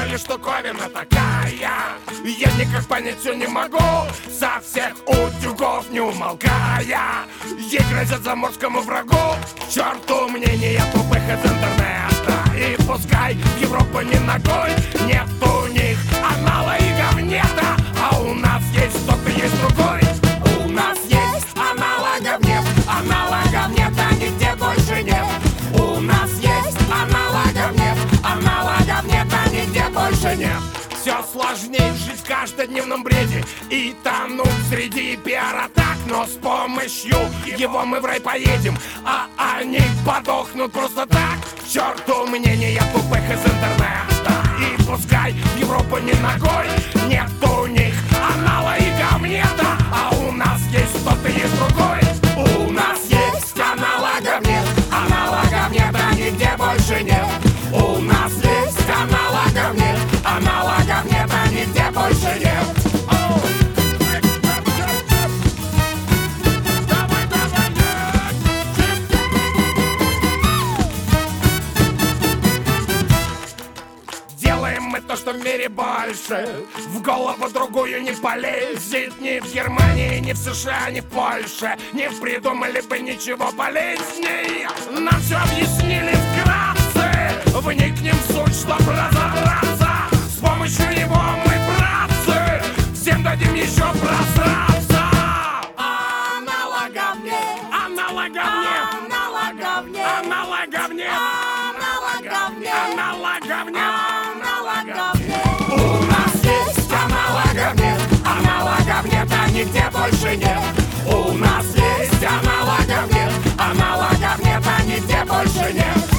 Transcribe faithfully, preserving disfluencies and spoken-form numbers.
или штуковина такая. Я никак понять все не могу, со всех утюгов не умолкая. Ей грозят заморскому врагу, к черту мнения тупых из интернета. И пускай в Европу не ногой, нет у них анала и говнета, а у нас есть кто-то, есть другой. У нас есть аналогов нет, аналогов нет, а нигде больше нет. У нас есть аналогов нет, аналогов нет, а нигде больше нет. Все сложнее жить в каждодневном бреде и тонуть среди пиар-атак. Но с помощью его мы в рай поедем, а они подохнут просто так. К черту мнения тупых из интернета. И пускай в Европу не ногой, нет у них анала и говнета, а у нас есть кто-то, есть другой. У нас есть аналогов нет, аналогов нет, а нигде больше нет. У нас есть аналогов нет, аналогов нет, а нигде больше нет. Делаем мы то, что в мире больше, в голову другую не полезет. Ни в Германии, ни в США, ни в Польше не придумали бы ничего полезнее. Нам все объяснили вкратце, вникнем в суть, чтоб разобраться. С помощью него мы, братцы, всем дадим еще просраться. Аналогов нет, аналогов нет, аналогов нет, аналогов нет, аналогов нет, аналогов нет, аналогов нет. У нас есть аналогов нет, аналогов нет, а нигде больше нет. У нас есть аналогов нет, аналогов нет, а нигде больше нет.